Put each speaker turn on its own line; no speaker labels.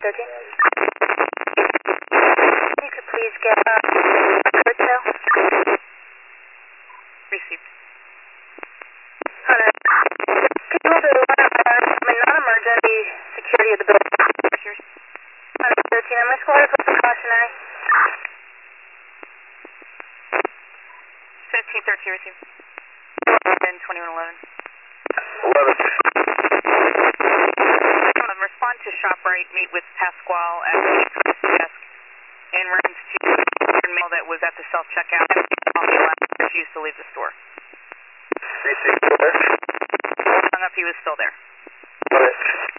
13. You could please get Curtail.
Received.
Hunter. Can you also non-emergency security of the building? Hunter 13, and my squad is also cautionary.
1513 received. And 2111.
11.
Respond to ShopRite, meet with Pasquale at the desk, and runs to the mail that was at the self-checkout and refused to leave the store.
Received. Still there?
Hung up, he was still there.
Okay.